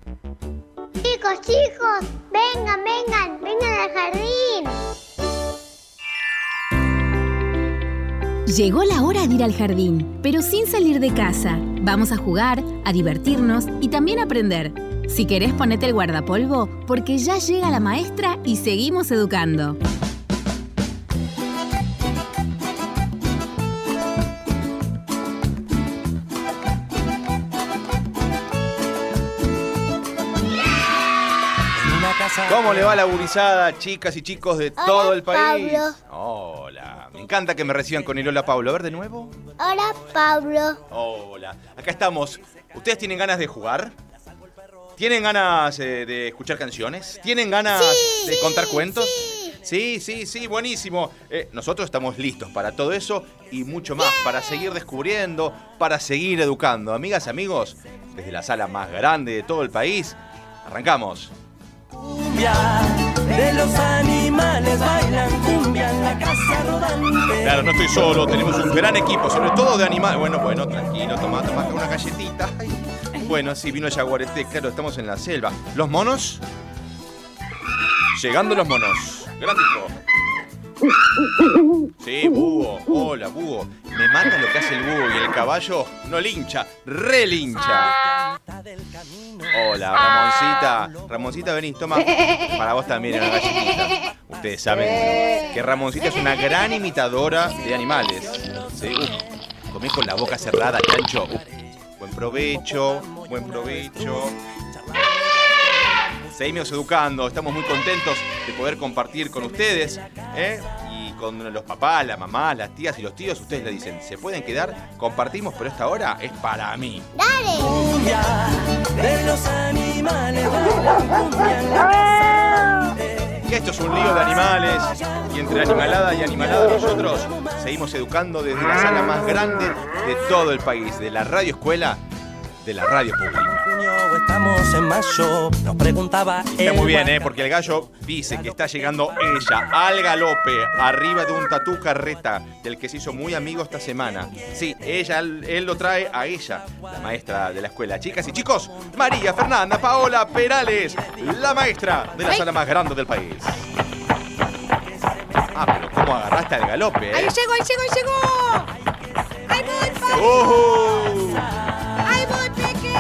Chicos, vengan al jardín. Llegó la hora de ir al jardín, pero sin salir de casa. Vamos a jugar, a divertirnos y también a aprender. Si querés, ponete el guardapolvo, porque ya llega la maestra y seguimos educando. ¿Cómo le va la gurizada, chicas y chicos de todo el país? Pablo. Hola, me encanta que me reciban con el hola, Pablo. A ver, de nuevo. Hola, Pablo. Hola, acá estamos. ¿Ustedes tienen ganas de jugar? ¿Tienen ganas de escuchar canciones? ¿Tienen ganas de contar cuentos? Sí, buenísimo. Nosotros estamos listos para todo eso y mucho más, para seguir descubriendo, para seguir educando. Amigas, amigos, desde la sala más grande de todo el país, arrancamos. Cumbia, de los animales bailan cumbia en la casa rodante. Claro, no estoy solo, tenemos un gran equipo, sobre todo de animales. Bueno, tranquilo, toma una galletita. Bueno, sí, vino el jaguarete, claro, estamos en la selva. ¿Los monos? Llegando los monos. Gracias. Sí, búho. Hola, búho. Me mata lo que hace el búho y el caballo no lincha, relincha. Hola, Ramoncita. Ramoncita, venís, toma. Para vos también una galletita. Ustedes saben que Ramoncita es una gran imitadora de animales. ¿Sí? Comí con la boca cerrada, chancho. Buen provecho. Seguimos educando, estamos muy contentos de poder compartir con ustedes, y con los papás, la mamá, las tías y los tíos. Ustedes le dicen, ¿se pueden quedar? Compartimos, pero esta hora es para mí. ¡Dale! Cumbia, de los animales bailan cumbia en la casa rodante. Que esto es un lío de animales, y entre animalada y animalada nosotros seguimos educando desde la sala más grande de todo el país, de la radio escuela, de la radio pública. Estamos en mayo, nos preguntaba. Está muy bien, porque el gallo dice que está llegando ella al galope, arriba de un tatú carreta, del que se hizo muy amigo esta semana. Sí, él lo trae a ella, la maestra de la escuela. Chicas y chicos, María Fernanda Paola Perales, la maestra de la sala más grande del país. Pero ¿cómo agarraste al galope? ¡Ahí llegó! ¡Ahí voy, Pablo! ¡Oh! ¡Ahí voy, Peque!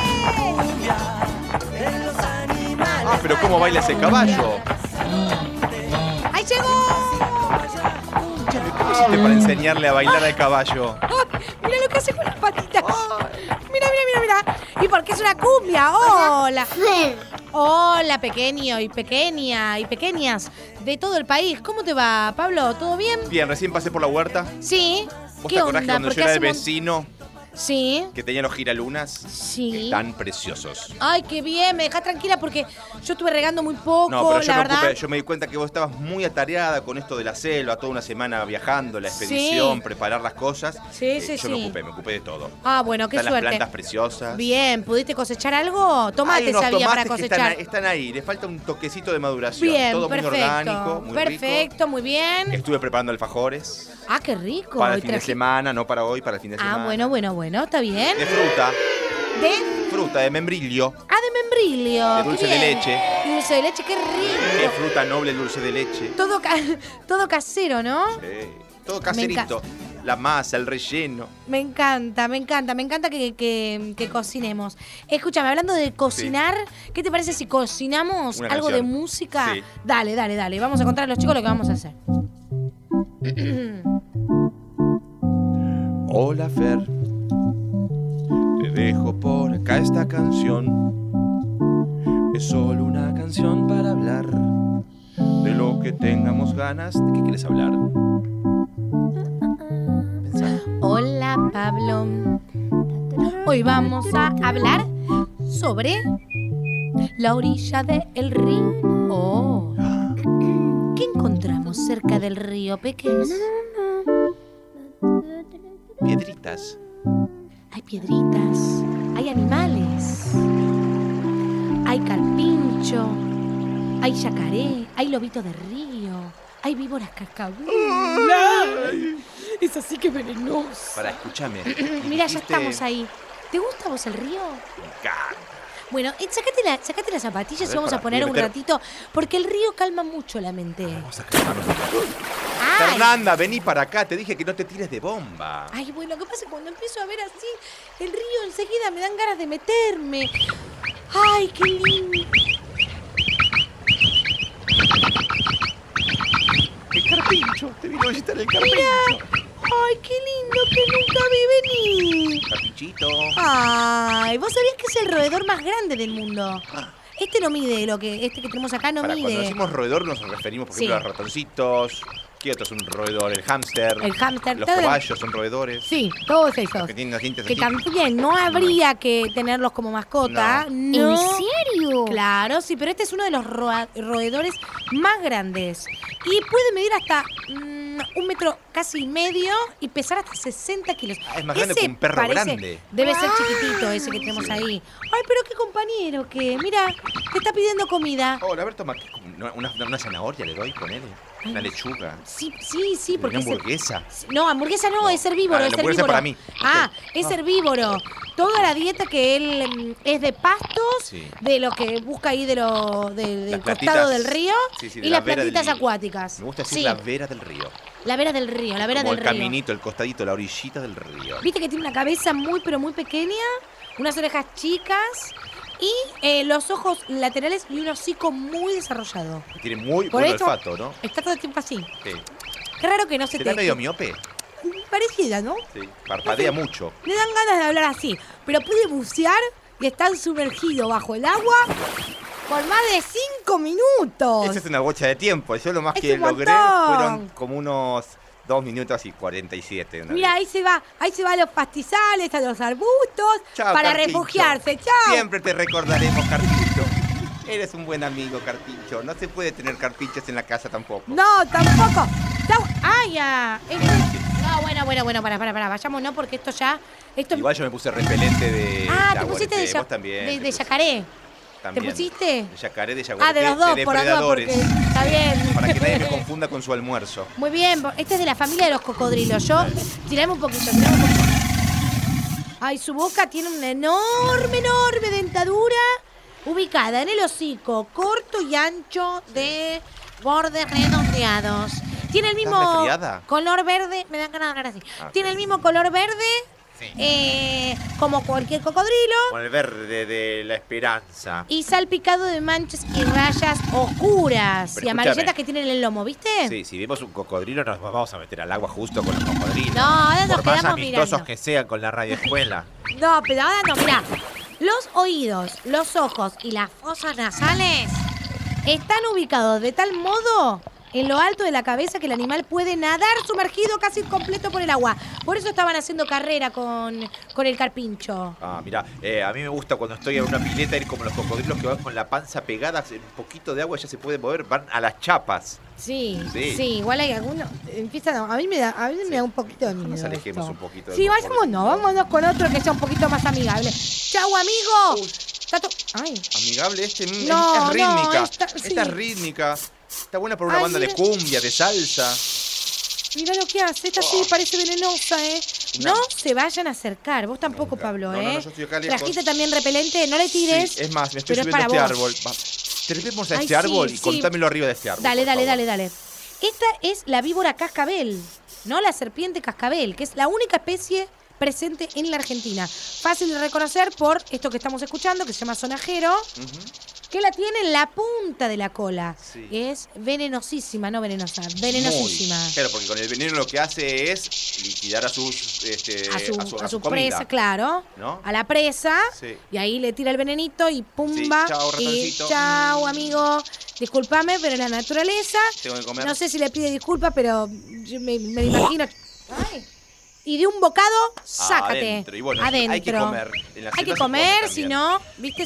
Pero ¿cómo baila ese caballo? ¡Ahí llegó! ¿Cómo hiciste para enseñarle a bailar al caballo? Mira lo que hace con las patitas. Mira. ¿Y por qué es una cumbia? ¡Hola! Hola, pequeño y pequeña y pequeñas de todo el país. ¿Cómo te va, Pablo? ¿Todo bien? Bien, recién pasé por la huerta. Sí. ¿Vos te acordás que cuando yo era el vecino Sí. que tenía los giralunas? Sí. Están preciosos. Ay, qué bien, me dejás tranquila porque yo estuve regando muy poco, No, pero la verdad. yo me di cuenta que vos estabas muy atareada con esto de la selva, toda una semana viajando, la expedición, preparar las cosas. Yo me ocupé de todo. Ah, bueno, qué Están suerte. las plantas preciosas. Bien, ¿pudiste cosechar algo? Tomates Hay unos había para tomates que cosechar. están ahí, le falta un toquecito de maduración. Bien, todo perfecto. muy orgánico, muy perfecto, rico. muy bien. Estuve preparando alfajores. Ah, qué rico. Para el Y fin de semana, no para hoy, para el fin de semana. Bueno, está bien. De fruta. ¿De? Fruta, de membrillo. Ah, de membrillo. De qué dulce de bien. leche. De dulce de leche, qué rico. Qué fruta noble el dulce de leche. Todo casero, ¿no? Sí, todo caserito. La masa, el relleno. Me encanta que cocinemos. Escúchame, hablando de cocinar, ¿qué te parece si cocinamos Una algo canción. de música? Sí. Dale. Vamos a contar a los chicos lo que vamos a hacer. Hola, Fer. Te dejo por acá esta canción. Es solo una canción para hablar de lo que tengamos ganas. ¿De qué quieres hablar? Pensá. Hola, Pablo. Hoy vamos a hablar sobre la orilla del río. Oh. ¿Qué encontramos cerca del río, Peques? Piedritas. Hay piedritas, hay animales, hay carpincho, hay yacaré, hay lobito de río, hay víboras cascabulas. Es así que venenoso. Para, escúchame. Mira, ya estamos ahí. ¿Te gusta a vos el río? Me encanta. Bueno, sacate las zapatillas y vamos a para, poner voy a un meter- ratito, porque el río calma mucho la mente. Vamos a calmarnos un poco. Ay. Fernanda, vení para acá. Te dije que no te tires de bomba. Ay, bueno, ¿qué pasa? Cuando empiezo a ver así el río, enseguida me dan ganas de meterme. Ay, qué lindo. El carpincho. Te vino a visitar el carpincho. Ay, qué lindo que nunca vi venir. Carpinchito. Ay, ¿vos sabías que es el roedor más grande del mundo? Este no mide este que tenemos acá no Para, cuando mide. decimos roedor nos referimos, por Sí. ejemplo, a los ratoncitos. ¿Qué otro es un roedor? El hámster. El hámster, Los todo- caballos son roedores. Sí, todos esos. Que tienen los dientes Que así. también no habría que tenerlos como mascota. No. ¿En serio? Claro, sí, pero este es uno de los roedores más grandes. Y puede medir hasta 1 metro casi medio y pesar hasta 60 kilos. Ah, es más grande que un perro grande. Debe ser chiquitito ese que tenemos ahí. Ay, pero qué compañero que, mira, te está pidiendo comida. Hola, a ver, toma. Una zanahoria le doy, ponele. Una lechuga. Sí, sí, sí, porque Una es hamburguesa. No, hamburguesa no, es herbívoro, Ah, la es hamburguesa herbívoro. para mí. Ah, Ok. es herbívoro. Toda la dieta que él es de pastos, Sí. de lo que busca ahí del Las costado plantitas. del río Sí, sí, y de las la vera del plantitas río. acuáticas. Me gusta decir Sí, la vera del río. la vera del río, la vera Como del el río. caminito, el costadito, la orillita del río. Viste que tiene una cabeza muy, pero muy pequeña, unas orejas chicas y los ojos laterales y un hocico muy desarrollado. Tiene muy Por buen eso olfato, ¿no? está todo el tiempo así. Sí. Qué raro que no se ¿Será te... medio miope? Parecida, ¿no? Sí. Parpadea mucho. Le dan ganas de hablar así, pero puede bucear y estar sumergido bajo el agua por más de 5 minutos. Esa es una bocha de tiempo. Yo lo más Es que un logré montón. fueron como unos 2 minutos y 47. una Mira, vez. ahí se va a los pastizales, a los arbustos, Chao, para Carpincho. refugiarse. ¡Chao! Siempre te recordaremos, Carpincho. Eres un buen amigo, Carpincho. No se puede tener carpinchos en la casa tampoco. No, tampoco. ¡Ay, ya! No, bueno, para, vayamos, no, porque esto ya... Igual yo me puse repelente de Ah, te yaguareté. pusiste de, Vos también. de te puse. yacaré. También. ¿Te pusiste? De yacaré, de Ah, yaguareté, de los dos, de por las dudas, porque depredadores. está bien. Para que nadie me confunda con su almuerzo. Muy bien, este es de la familia de los cocodrilos. Tirame un poquito. Ay, su boca tiene una enorme dentadura ubicada en el hocico, corto y ancho de bordes redondeados. Tiene el mismo resfriada? color verde, me dan ganas de hablar así. Ah, Tiene sí. el mismo color verde como cualquier cocodrilo Con el verde de la esperanza. y salpicado de manchas y rayas oscuras Pero y amarillentas escúchame. que tienen en el lomo, ¿viste? Sí, si vemos un cocodrilo nos vamos a meter al agua justo con los cocodrilos. No, ahora nos Por más quedamos amistosos mirando. que sean con la radioescuela. No, pero ahora no, mirá. Los oídos, los ojos y las fosas nasales están ubicados de tal modo en lo alto de la cabeza que el animal puede nadar sumergido casi completo por el agua. Por eso estaban haciendo carrera con el carpincho. Ah, mira, a mí me gusta cuando estoy en una pileta ir como los cocodrilos que van con la panza pegada, un poquito de agua ya se puede mover, van a las chapas. Sí, Sí. sí, igual hay algunos. Empiezan a mí me da un poquito de miedo. Nos alejemos esto. un poquito del Sí, cocodrilo. vámonos con otro que sea un poquito más amigable. ¡Chau, amigo! Ay. Amigable No, es rítmica. no, esta- sí. Esta es rítmica. Está buena para una Ay, banda de mira. cumbia, de salsa. Mira lo que hace, esta sí parece venenosa, ¿eh? Una- No se vayan a acercar, vos tampoco, Nunca. Pablo, No, ¿eh? yo estoy acá lejos. Trajiste también repelente, no le tires. Sí, es más, me estoy pero es subiendo a para este vos. árbol. Trepemos a Ay, este sí, árbol y sí. contámelo arriba de este árbol. Dale, por dale, favor. dale. Esta es la víbora cascabel, ¿no? La serpiente cascabel, que es la única especie presente en la Argentina. Fácil de reconocer por esto que estamos escuchando, que se llama sonajero, que la tiene en la punta de la cola. Sí. Es venenosísima, no venenosa, venenosísima. Muy. Claro, porque con el veneno lo que hace es liquidar a sus A su comida, presa, claro. ¿no? A la presa. Sí. Y ahí le tira el venenito y pumba. Sí, chao, y ratoncito. chao, amigo. Discúlpame, pero la naturaleza. Tengo que comer. No sé si le pide disculpas, pero yo me imagino. Ay. Y de un bocado, sácate. Adentro. Y bueno, adentro. hay que comer. En la Hay que selva se come comer, también. si no, viste,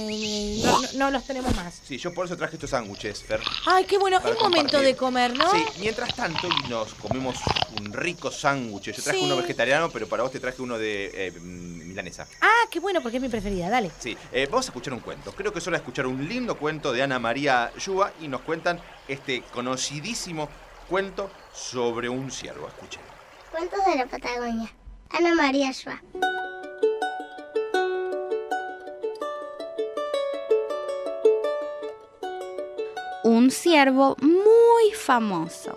no los tenemos más. Sí, yo por eso traje estos sándwiches, Fer. Ay, qué bueno. Para Es momento compartir. de comer, ¿no? Sí, mientras tanto, y nos comemos un rico sándwich. Yo traje Sí. uno vegetariano, pero para vos te traje uno de milanesa. Ah, qué bueno, porque es mi preferida. Dale. Sí, vamos a escuchar un cuento. Creo que es hora de escuchar un lindo cuento de Ana María Yuba y nos cuentan este conocidísimo cuento sobre un ciervo. Escuchen. Cuentos de la Patagonia. Ana María Schwa. un ciervo muy famoso.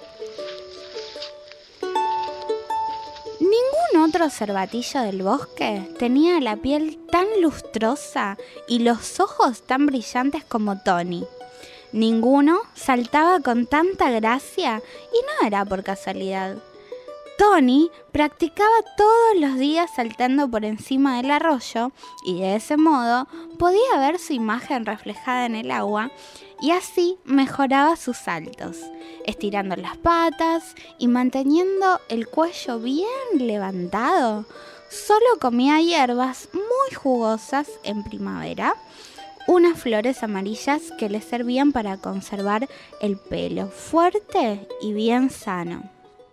Ningún otro cervatillo del bosque tenía la piel tan lustrosa y los ojos tan brillantes como Tony. Ninguno saltaba con tanta gracia y no era por casualidad. Tony practicaba todos los días saltando por encima del arroyo y de ese modo podía ver su imagen reflejada en el agua y así mejoraba sus saltos, estirando las patas y manteniendo el cuello bien levantado. Solo comía hierbas muy jugosas en primavera, unas flores amarillas que le servían para conservar el pelo fuerte y bien sano.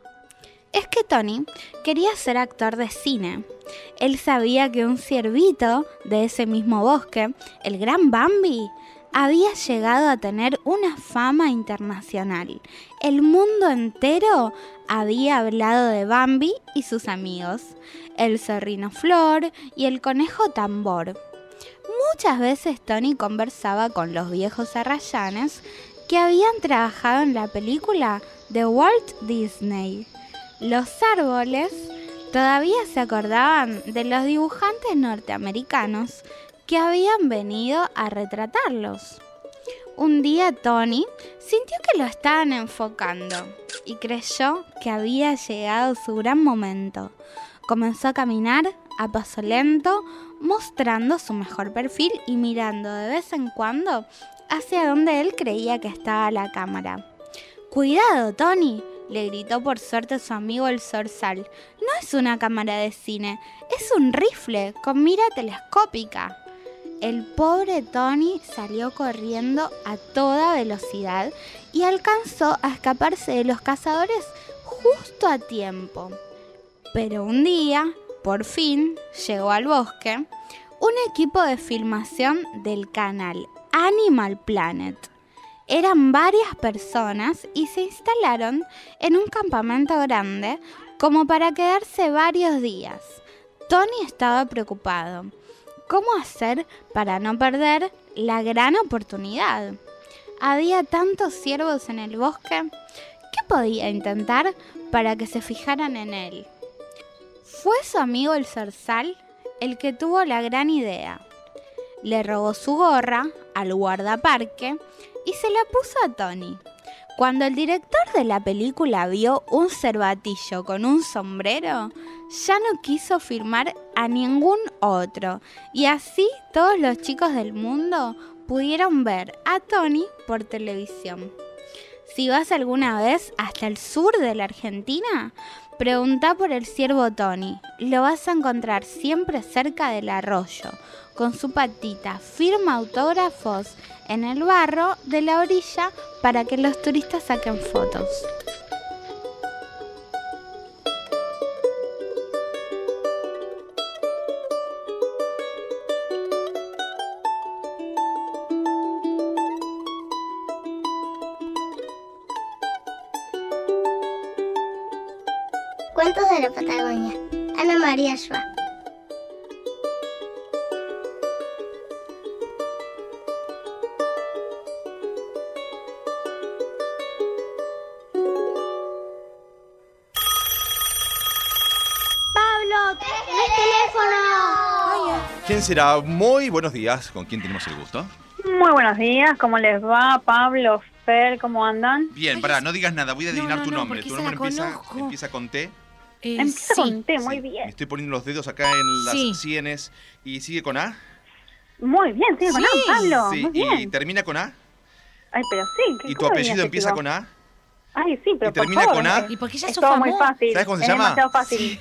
Es que Tony quería ser actor de cine. Él sabía que un ciervito de ese mismo bosque, el gran Bambi, había llegado a tener una fama internacional. El mundo entero había hablado de Bambi y sus amigos, el zorrino Flor y el conejo Tambor. Muchas veces Tony conversaba con los viejos arrayanes que habían trabajado en la película de Walt Disney. Los árboles todavía se acordaban de los dibujantes norteamericanos que habían venido a retratarlos. Un día Tony sintió que lo estaban enfocando y creyó que había llegado su gran momento. Comenzó a caminar a paso lento, mostrando su mejor perfil y mirando de vez en cuando hacia donde él creía que estaba la cámara. ¡Cuidado, Tony!, le gritó por suerte su amigo el zorzal. No es una cámara de cine, es un rifle con mira telescópica. El pobre Tony salió corriendo a toda velocidad y alcanzó a escaparse de los cazadores justo a tiempo. Pero un día, por fin, llegó al bosque un equipo de filmación del canal Animal Planet. Eran varias personas y se instalaron en un campamento grande como para quedarse varios días. Tony estaba preocupado. ¿Cómo hacer para no perder la gran oportunidad? Había tantos ciervos en el bosque. ¿Qué podía intentar para que se fijaran en él? Fue su amigo el zorzal el que tuvo la gran idea. Le robó su gorra al guardaparque y se la puso a Tony. Cuando el director de la película vio un cervatillo con un sombrero, ya no quiso filmar a ningún otro, y así todos los chicos del mundo pudieron ver a Tony por televisión. Si vas alguna vez hasta el sur de la Argentina, preguntá por el ciervo Tony. Lo vas a encontrar siempre cerca del arroyo, con su patita, firma autógrafos en el barro de la orilla para que los turistas saquen fotos. Cuentos de la Patagonia. Ana María Schwab. Pablo, el teléfono. ¿Quién será? Muy buenos días. ¿Con quién tenemos el gusto? Muy buenos días, ¿cómo les va? Pablo, Fer, ¿cómo andan? Bien, pará, no digas nada, voy a adivinar tu nombre. Tu nombre conozco. empieza con T. Empieza con T, muy Sí, bien. Me estoy poniendo los dedos acá en las Sí. sienes. ¿Y sigue con A? Muy bien, sigue con A, Pablo, Sí, muy bien. ¿y termina con A? Ay, pero sí. ¿Y tu apellido empieza con A? Ay, sí, pero ¿Y termina por con favor, A? ¿Y por qué ya es sos todo muy famoso? fácil. ¿Sabes cómo se es llama? demasiado fácil.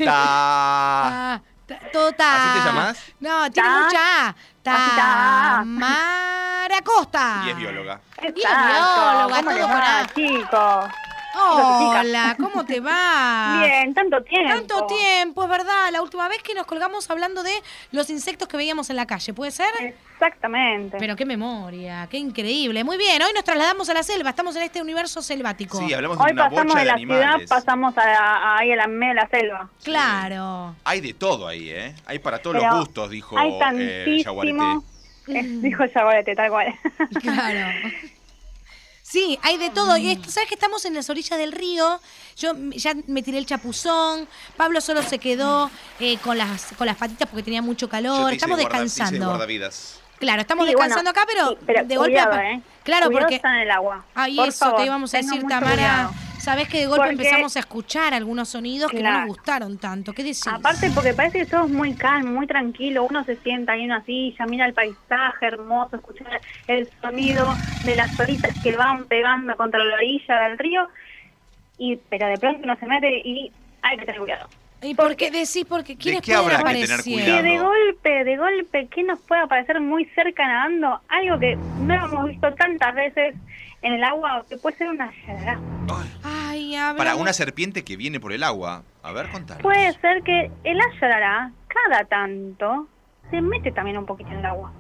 Tota. ¿Así te llamás? No, tiene Ta. mucha A. Ta. Tamara Costa. Y es bióloga. bióloga, ¿Cómo todo les con va, A. chicos? Hola, ¿cómo te va? Bien, tanto tiempo. Tanto tiempo, es verdad. La última vez que nos colgamos hablando de los insectos que veíamos en la calle, ¿puede ser? Exactamente. Pero qué memoria, qué increíble. Muy bien, hoy nos trasladamos a la selva, estamos en este universo selvático. Sí, hablamos de Hoy una pasamos bocha de de la ciudad, animales. pasamos ahí a la medio de la selva. Claro. Hay de todo ahí, ¿eh? Hay para todos Pero los gustos, dijo hay Yaguareté. tantísimo. Dijo Yaguareté, tal cual. Claro. Sí, hay de todo. Y sabes que estamos en las orillas del río. Yo ya me tiré el chapuzón. Pablo solo se quedó con las patitas porque tenía mucho calor. Estamos descansando. Guardavidas. Claro, estamos descansando acá, pero de golpe. Cuidado, Claro, cuidado porque está en el agua. Ay, Por eso favor, te íbamos a tengan decir, mucho Tamara. cuidado. Sabés que de golpe Porque- empezamos a escuchar algunos sonidos que no Claro. nos gustaron tanto. ¿Qué decís? Aparte porque parece que todo es muy calmo, muy tranquilo, uno se sienta ahí en una silla, mira el paisaje hermoso, escuchar el sonido de las olitas que van pegando contra la orilla del río, pero de pronto uno se mete y hay que tener cuidado. ¿Y por qué decís? Porque ¿quiénes qué pueden habrá que tener aparecer? cuidado? Que de golpe, ¿qué nos puede aparecer muy cerca nadando? Algo que no hemos visto tantas veces en el agua, que puede ser una yarará. Ay, Para una serpiente que viene por el agua. A ver, contanos. Puede ser que el ayarará, cada tanto, se mete también un poquito en el agua.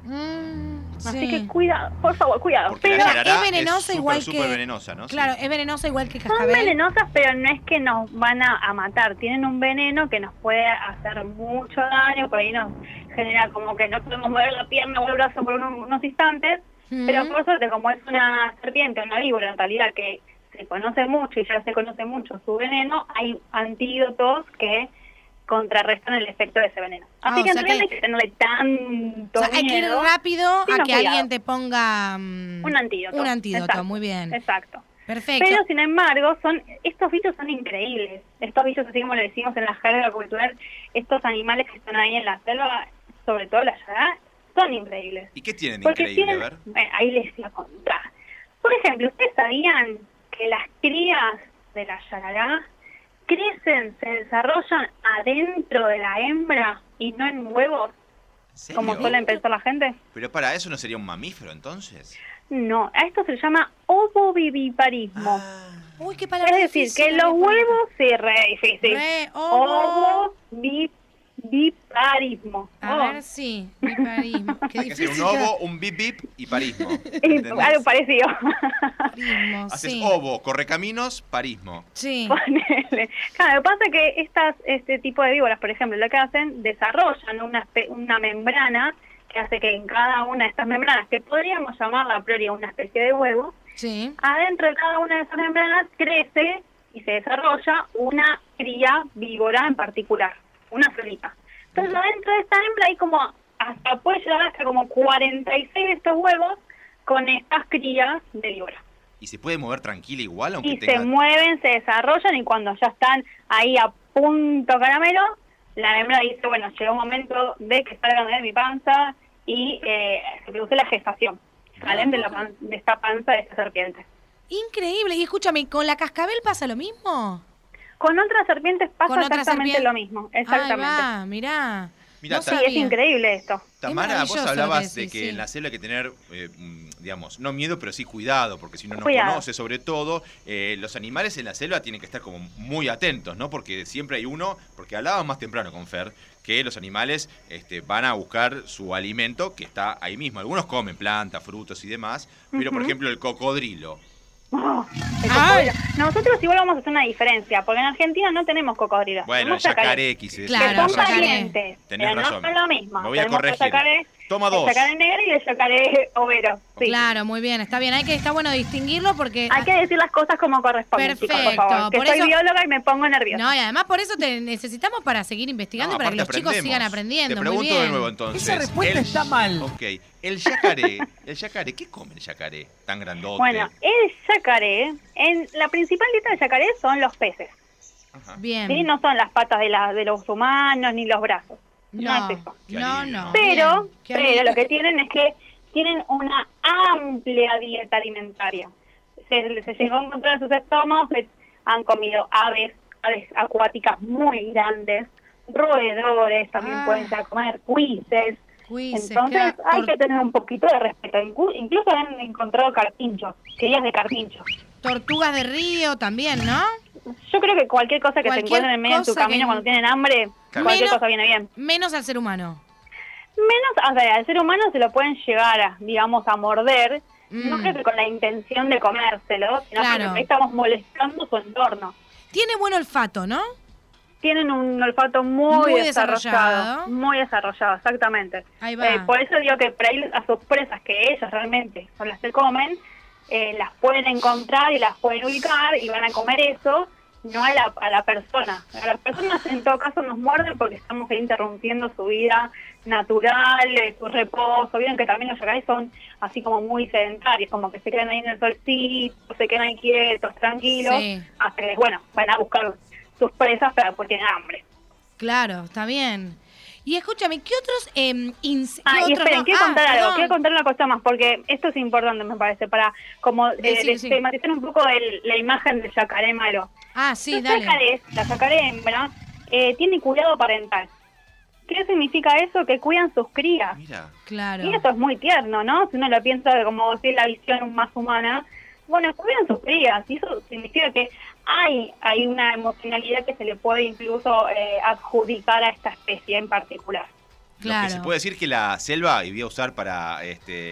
Así que cuidado, por favor, cuidado. Porque la yarará es venenosa igual súper que... venenosa, ¿no? Claro, Sí. es venenosa igual que Son cascabel. venenosas, pero no es que nos van a matar. Tienen un veneno que nos puede hacer mucho daño. Por ahí nos genera como que no podemos mover la pierna o el brazo por unos instantes. Pero por suerte, como es una serpiente, una víbora en realidad que se conoce mucho y ya se conoce mucho su veneno, hay antídotos que contrarrestan el efecto de ese veneno. Así o que en sea realidad no que- hay que tenerle tanto O sea, hay que ir miedo. rápido sino a que cuidado. alguien te ponga Un antídoto. Un antídoto, Exacto. muy bien. Exacto. Perfecto. Pero sin embargo, estos bichos son increíbles. Estos bichos, así como le decimos en la jerga cultural, estos animales que están ahí en la selva, sobre todo la yarará, son increíbles. ¿Y qué tienen de Porque increíble? A ver. ahí les voy a contar. Por ejemplo, ¿ustedes sabían que las crías de la yarará crecen, se desarrollan adentro de la hembra y no en huevos, ¿En serio? como suelen pensar la gente? Pero para eso no sería un mamífero, entonces. No, a esto se le llama ovoviviparismo. Uy, qué palabra Es decir, difícil, que los María. huevos, sí, re difícil. Ovoviviparismo. A ver, sí, biparismo. Qué Hay que hacer difícil. un ovo, un bip bip y parismo. Y ¿Entendés? algo parecido. Parismo, Haces sí. ovo, correcaminos, parismo. Sí. Ponele. Claro, lo que pasa es que este tipo de víboras, por ejemplo, lo que hacen, desarrollan una membrana que hace que en cada una de estas membranas, que podríamos llamarla a priori una especie de huevo, Sí. adentro de cada una de esas membranas crece y se desarrolla una cría víbora en particular, una solita. Entonces adentro de esta hembra hay puede llegar hasta como 46 de estos huevos con estas crías de víbora. ¿Y se puede mover tranquila igual, aunque Y tenga... se mueven, se desarrollan y cuando ya están ahí a punto caramelo, la hembra dice, bueno, llegó un momento de que salgan de mi panza y se produce la gestación. Salen de esta panza de esta serpiente. Increíble. Y escúchame, ¿con la cascabel pasa lo mismo? Con otras serpientes pasa ¿Con otras exactamente serpientes? lo mismo. Exactamente. Ahí va, mirá. Mirá, No sí, Sí, es sabía. increíble esto. Tamara, vos maravilloso lo que hablabas decís, de que sí. en la selva hay que tener, digamos, no miedo, pero sí cuidado, porque si uno no Cuidado. conoce, sobre todo, los animales en la selva tienen que estar como muy atentos, ¿no? Porque siempre hay uno, porque hablábamos más temprano con Fer, que los animales van a buscar su alimento que está ahí mismo. Algunos comen plantas, frutos y demás, pero por ejemplo el cocodrilo. Oh, el Ay. cocodrilo. Nosotros igual vamos a hacer una diferencia, porque en Argentina no tenemos cocodrilos. Bueno, el tenemos yacaré. yacaré quise decir. Claro, Que son yacaré. parientes, Tenés pero razón. no son lo mismo. Me voy a Tenemos el corregir. yacaré- Toma dos. El yacaré negro y el yacaré overo. Sí. Claro, muy bien. Está bien. Está bueno distinguirlo porque... Hay que decir las cosas como corresponden, chicos, por Perfecto, favor. Que por soy eso- bióloga y me pongo nerviosa. No, y además por eso te necesitamos para seguir investigando y para que los aparte chicos aprendemos. sigan aprendiendo. Te Muy pregunto bien. de nuevo entonces. Esa respuesta está mal. Ok, el yacaré, ¿qué come el yacaré tan grandote? Bueno, el yacaré, la principal dieta del yacaré son los peces. Ajá. Bien. ¿Sí? No son las patas de los humanos ni los brazos. No, es eso. Qué no, alivio. no. Pero, Bien. Qué pero alivio. lo que tienen es que tienen una amplia dieta alimentaria. Se llegó a encontrar en sus estómagos que han comido aves acuáticas muy grandes, roedores, también pueden llegar a comer cuises. Cuises, Entonces claro. hay que tener un poquito de respeto. Incluso han encontrado carpinchos, crías de carpinchos. Tortugas de río también, ¿no? Yo creo que cualquier cosa que se Cualquier encuentren en medio de su cosa camino que- cuando tienen hambre, Claro. cualquier Menos- cosa viene bien. Menos al ser humano. Menos, o sea, al ser humano se lo pueden llegar a, digamos, a morder, no Mm. creo que con la intención de comérselo, sino Claro. que estamos molestando su entorno. Tiene buen olfato, ¿no? Tienen un olfato muy, Muy desarrollado. desarrollado. Muy desarrollado, exactamente. Ahí va. Por eso digo que por ahí a sus presas, que ellos realmente son las que comen, las pueden encontrar y las pueden ubicar y van a comer eso, no a la persona. A las personas en todo caso nos muerden porque estamos interrumpiendo su vida natural, su reposo. Vieron que también los yacarés son así como muy sedentarios, como que se quedan ahí en el solcito, se quedan ahí quietos, tranquilos, hasta que, bueno, van a buscar sus presas porque tienen hambre. Claro, está bien. Y escúchame, ¿qué otros y esperen, quiero contar algo, quiero contar una cosa más, porque esto es importante, me parece, para como tematizar un poco la imagen del yacaré malo. Sí, dale. La yacaré hembra tiene cuidado parental. ¿Qué significa eso? Que cuidan sus crías. Mira. Claro. Y eso es muy tierno, ¿no? Si uno lo piensa como si es la visión más humana, bueno, cuidan sus crías, y eso significa que hay una emocionalidad que se le puede incluso adjudicar a esta especie en particular. Claro. Lo que se puede decir que la selva, y voy a usar para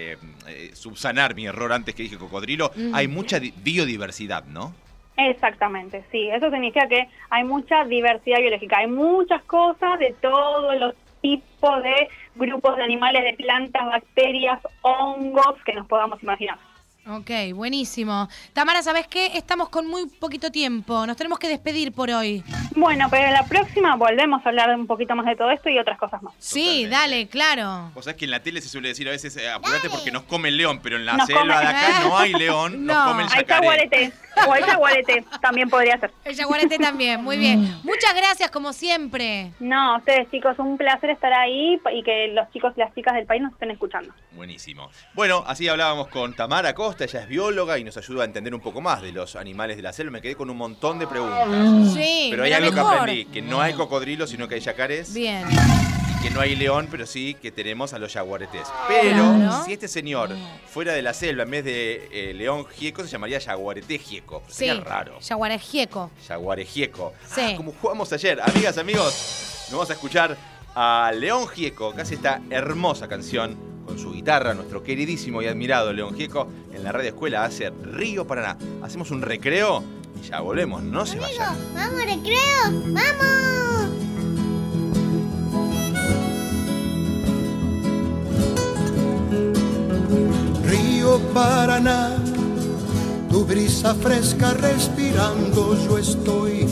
subsanar mi error antes que dije cocodrilo, hay mucha biodiversidad, ¿no? Exactamente, sí. Eso significa que hay mucha diversidad biológica. Hay muchas cosas de todos los tipos de grupos de animales, de plantas, bacterias, hongos que nos podamos imaginar. Ok, buenísimo. Tamara, ¿sabes qué? Estamos con muy poquito tiempo. Nos tenemos que despedir por hoy. Bueno, pero la próxima volvemos a hablar un poquito más de todo esto y otras cosas más. Sí, Totalmente. Dale, claro. O sea, es que en la tele se suele decir a veces, apurate porque nos come el león, pero en la selva de acá no hay león, nos come el yacaré. Hay jaguarete, o hay jaguarete, también podría ser. El jaguarete también, muy bien. Muchas gracias, como siempre. No, ustedes chicos, un placer estar ahí y que los chicos y las chicas del país nos estén escuchando. Buenísimo. Bueno, así hablábamos con Tamara Costa, ella es bióloga y nos ayuda a entender un poco más de los animales de la selva. Me quedé con un montón de preguntas. Sí, pero hay algo que aprendí, que no hay cocodrilos, sino que hay yacarés. Bien. Y que no hay león, pero sí que tenemos a los jaguaretés. Pero si este señor fuera de la selva, en vez de león gieco, se llamaría jaguarete gieco. Sería raro. Jaguaré gieco. Jaguaré gieco. Sí. Como jugamos ayer. Amigas, amigos, nos vamos a escuchar a León Gieco, que hace esta hermosa canción con su guitarra, nuestro queridísimo y admirado León Gieco, en la radio escuela hace Río Paraná. Hacemos un recreo y ya volvemos, no se vayan. ¡Vamos, recreo! ¡Vamos! Río Paraná, tu brisa fresca respirando yo estoy.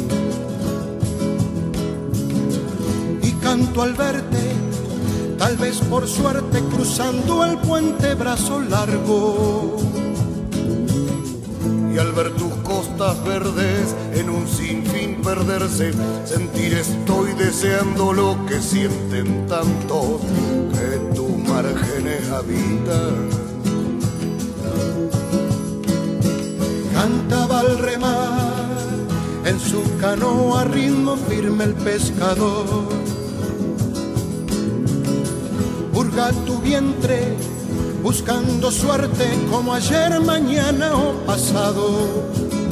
Y canto al verte, tal vez por suerte cruzando el puente brazo largo. Y al ver tus costas verdes en un sinfín perderse, sentir estoy deseando lo que sienten tantos que tus márgenes habitan. Cantaba al remar en su canoa a ritmo firme el pescador. Hurga tu vientre buscando suerte como ayer, mañana o pasado.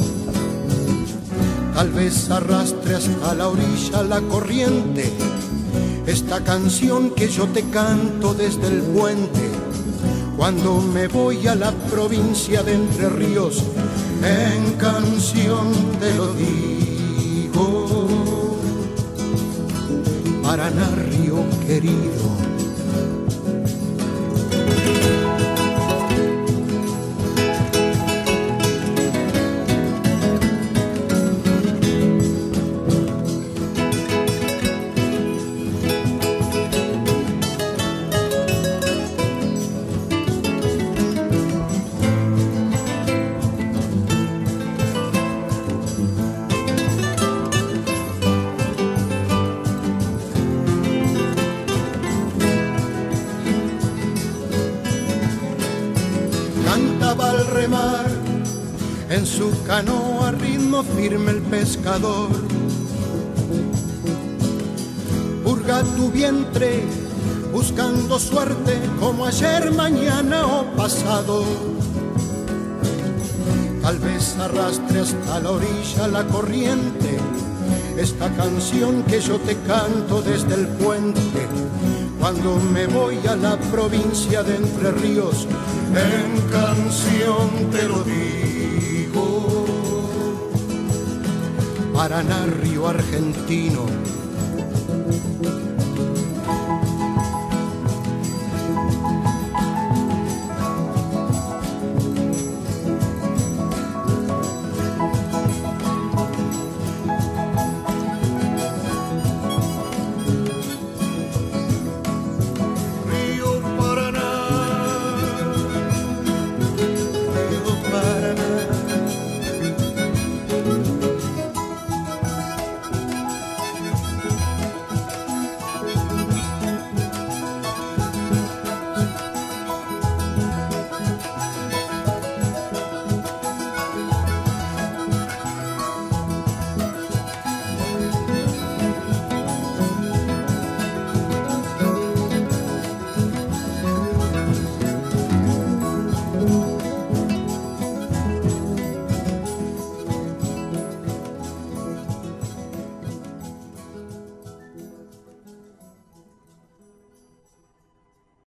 Tal vez arrastre hasta la orilla la corriente esta canción que yo te canto desde el puente. Cuando me voy a la provincia de Entre Ríos, en canción te lo digo. Paraná, río querido. Al remar en su canoa a ritmo firme el pescador. Hurga tu vientre buscando suerte como ayer, mañana o pasado. Tal vez arrastre hasta la orilla la corriente esta canción que yo te canto desde el puente. Cuando me voy a la provincia de Entre Ríos, en canción te lo digo. Paraná, río argentino.